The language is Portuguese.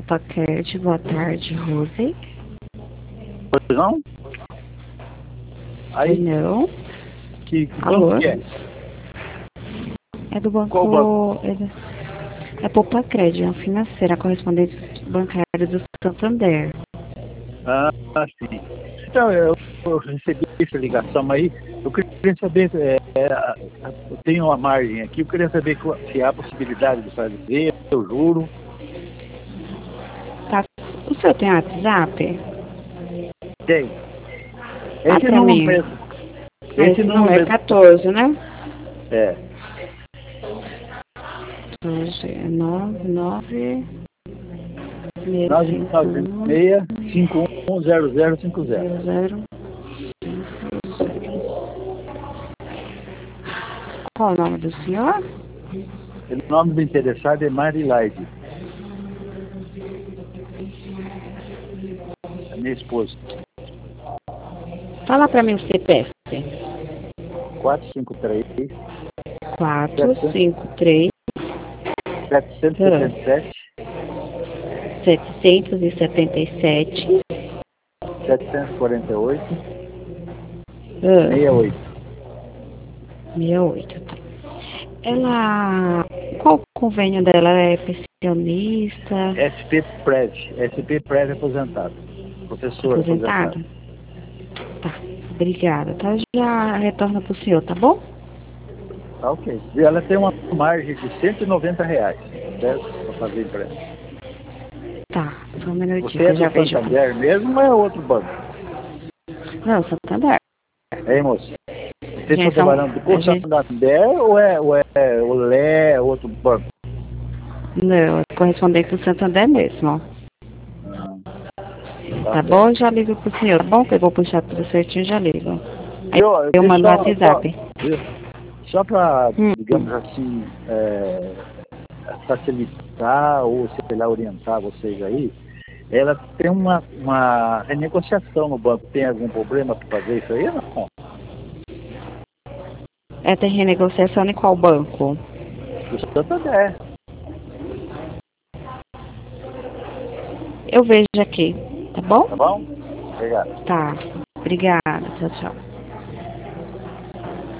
Paquete, boa tarde, Rose. Pois não? Aí, Não. que Alô? banco que é? É do banco. Qual banco? É Popacred, é uma financeira, correspondente bancária do Santander. Ah, sim. Então, eu recebi essa ligação aí. Eu queria saber, eu tenho uma margem aqui, eu queria saber se há possibilidade de fazer, eu juro. Tá. O senhor tem WhatsApp? Tem. É Fala esse pra número mim. mesmo. Ah, Esse esse número número é mesmo. 14, né? É. 99 651 996-510050. 00. Qual o nome do senhor? O nome do interessado é Marilaide, a minha esposa. Fala pra mim o CPF. 453 453 777 777 748 ah, 68. 68. Tá. Ela. Qual o convênio dela? Ela é pensionista? SP Prev aposentado. Professor aposentado. Aposentada? Tá. Obrigada. Tá? Já retorna pro senhor, tá bom? Tá ok. E ela tem uma margem de R$ 190, certo? Para fazer empréstimo. Tá. Só um minutinho Você que é eu já do vejo. Santander mesmo ou é outro banco? Não, Santander. Hein, moço? Vocês estão Gente, são. trabalhando com A o gente. Santander ou é o Lé, outro banco? Não, é correspondente do Santander mesmo. Ah, tá Tá bom? certo. Eu já ligo pro senhor, tá bom? Que eu vou puxar tudo certinho e já ligo. Aí eu Deixa mando no WhatsApp. só para, Hum. digamos assim, facilitar ou, sei lá, orientar vocês aí, ela tem uma renegociação no banco. Tem algum problema para fazer isso aí ou não? É, tem renegociação em qual banco? Do Santander, Eu vejo aqui, tá bom? tá bom? Obrigado. Tá. Obrigada. Tchau, tchau.